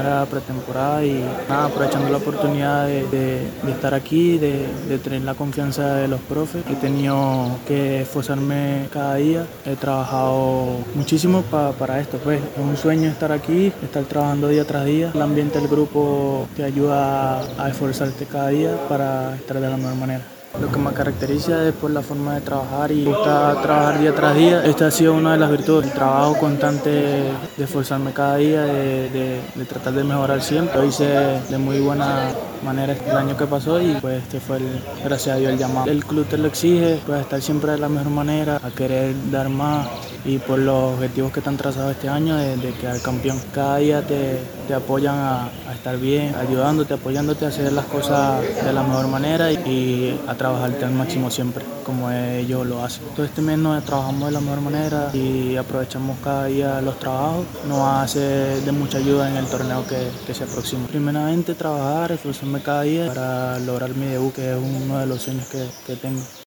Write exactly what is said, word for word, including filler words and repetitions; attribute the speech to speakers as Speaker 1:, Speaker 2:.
Speaker 1: primera pretemporada y nada, aprovechando la oportunidad de, de, de estar aquí, de, de tener la confianza de los profes. He tenido que esforzarme cada día, he trabajado muchísimo pa, para esto, pues es un sueño estar aquí, estar trabajando día tras día. El ambiente del grupo te ayuda a esforzarte cada día para estar de la mejor manera. Lo que me caracteriza es por la forma de trabajar y me gusta trabajar día tras día. Esta ha sido una de las virtudes, el trabajo constante de esforzarme cada día, de, de, de tratar de mejorar siempre. Lo hice de muy buena manera el año que pasó y pues este fue, el, gracias a Dios, el llamado. El club te lo exige, pues estar siempre de la mejor manera, a querer dar más y por los objetivos que te han trazado este año de, de quedar campeón. Cada día te, te apoyan a, a estar bien, ayudándote, apoyándote a hacer las cosas de la mejor manera y, y a trabajarte al máximo siempre, como ellos lo hacen. Todo este mes nos trabajamos de la mejor manera y aprovechamos cada día los trabajos. Nos hace de mucha ayuda en el torneo que, que se aproxima. Primeramente trabajar, esforzarme cada día para lograr mi debut, que es uno de los sueños que, que tengo.